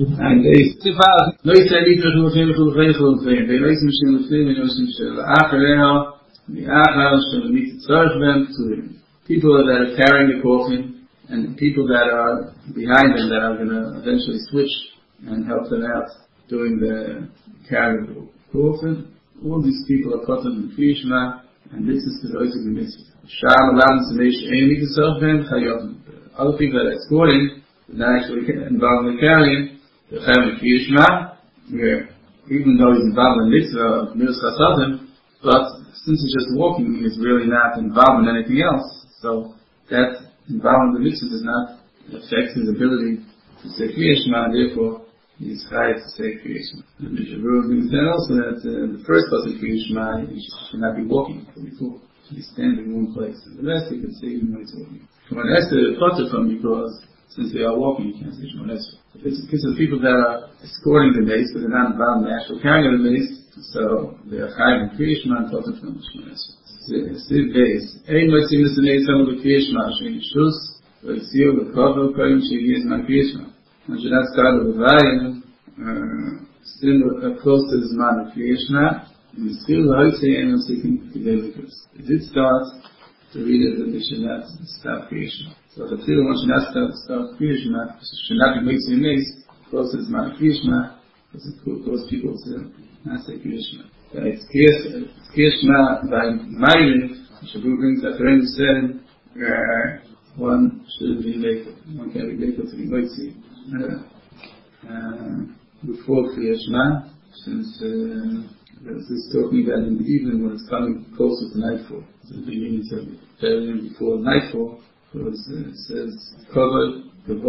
And they still no say leave to him for the faithful thing. They raise machine the thing and machine the Achereo, the Achel shall meet the servant to the people that are carrying the coffin and people that are behind them that are going to eventually switch and help them out doing the carrying the coffin. All these people are caught in the Kriyishma, and this is the Oisig Mitzvah. Sham Alam Samesh Amy the servant, other people that are escorting, they're actually involved in the carrying. The Chayav Kriyishma, where even though he's involved in the mitzvah of Miras Chasadim, but since he's just walking, he's really not involved in anything else. So that involvement in the mitzvah does not affect his ability to say Kriyishma, and therefore he's chayav to say Kriyishma. And Mr. Ruhl said also that the first part of Kriyishma, he should not be walking before. He should be standing in one place. And the rest he can say even when he's walking. Shemon Esrei potter from because since they are walking, you can't say Shemon Esrei. It's because of people that are escorting the mace, but they're not involved in the actual carrying of the mace, so they are chayav in Kriyishma and potter from Shemon Esrei. Siv Beis. Ein motzim es nei some of the Kriyishma, shein shus, v'yisiu v'kovel koyim she'yis ma Kriyishma. And should not start with Vayim, still close to the Zman of Kriyishma, and still the Hotzei and of seeking Kedelikus. It did start to read it that they should not stop Kriyishma. So if still one should not stop Kriyishma, should not be mixing mace, close to the Zman of Kriyishma, because it could cause people to not say Kriyishma. It's Kriyishma by Ma'ariv, Shabu brings that Rebbe said, one should be later, one can be later to be Moitzi. Before Kriyishma, since this is talking about in the evening when it's coming closer to nightfall. So the beginning of the before nightfall, because it says cover,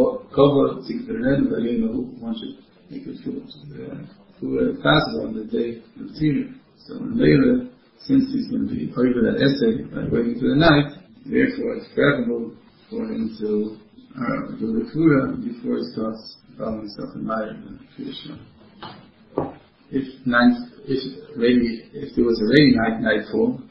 one should make it full possible on the day of Tirah. So later, since he's going to be over that essay by waiting for the night, therefore it's preferable for him to do the Kura before he starts involving himself in Ma'ariv and Kriyishma. If there was already nightfall,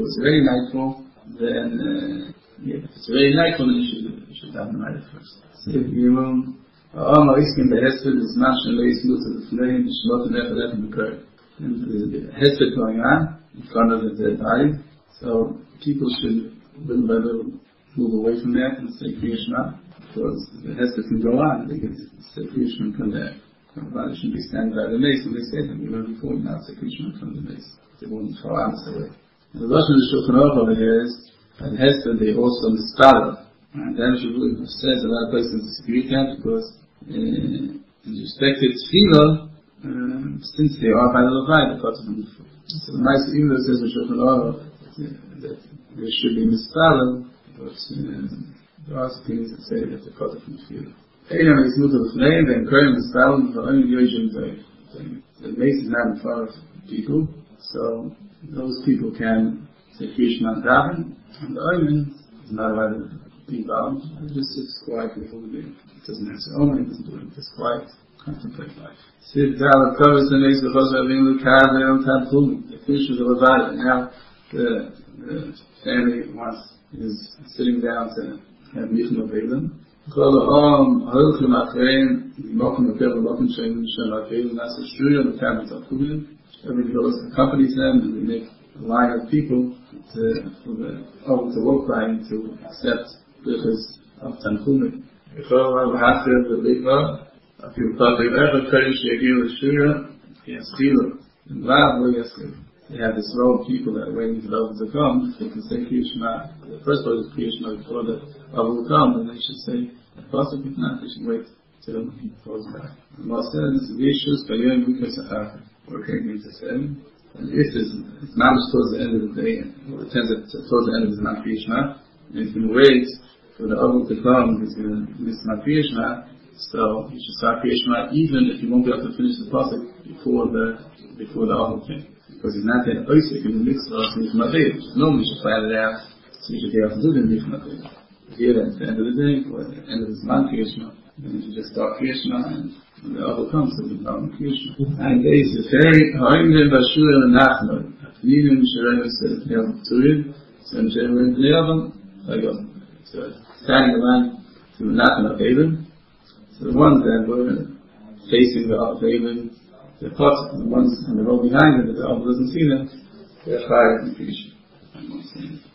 then if it's already nightfall, then you should have the Ma'ariv first. So if you iskin behesed is mashin leis luta the flame shmot nefelet b'kar. And the hesed going on in front of the dead body, so people should little by little move away from that and say Kriyishma, because the hesed can go on. They can say Kriyishma and come back. Everybody shouldn't be standing by the mace when they say them. Even before you now say Kriyishma from the mace, they wouldn't fall out away. And the Lashon of the Shulchan Aruch over here is that hesed they also misspell. And then she really says a lot of places disagree with that because in respect to tefillah, since they are by the Levai, the Kotel from the foot. So the nice even though it says in Shulchan Aruch that there should be misspell, but there are things that say that the Kotel from the tefillah. Einer is not of name, then current misspell for only Yoshim Zayv. The mace is not in front of people, so those people can say Kriyishma and Daven, and the Omen is not allowed to be involved. It just sits quietly for the day. It doesn't answer Omen, it doesn't do it, it's quiet, contemplate life. Sit down, covers the mace because of being the Kader and Tabchum. The fish of the Levada. Now the family is sitting down to have Michno Beilim. Everybody accompanies them and they make a line of people to walk by and to accept Birchas of Tanchumim. They have this row of people that are waiting for the Oven to come. They can say Kriyishma. The first part is Kriyishma before the Oven will come, and they should say, possibly if not, they should wait till he goes back. The Moshe says, Vishus Bayoim Bukas Achar, we're hearing to say. And if it's not towards the end of the day, or it tends towards the end of the Zman Kriyishma, and he's going to wait for the Oven to come, he's going to miss Zman Kriyishma, so he should start Kriyishma even if he won't be able to finish the pasuk before the Oven came. Because he's not that Oisik in the mitzvah of Michna Beilim. Normally you should plan it out, so you should be able to do the Michna Beilim. Here at the end of the day, or at the end of the Zman Kriyishma, then you should just start Kriyishma, and when the Oven comes, so you can Kriyishma. And they say, Ha'im Dem Bashur El Nachno, Afninim Sherem Yel Turid, Sem Sherem Yel Oven, so standing around to Nachno Beilim. So the ones that were facing the Avim, the pot, the ones on the road behind them, that the Abba doesn't see them, they're chayav in Kedusha.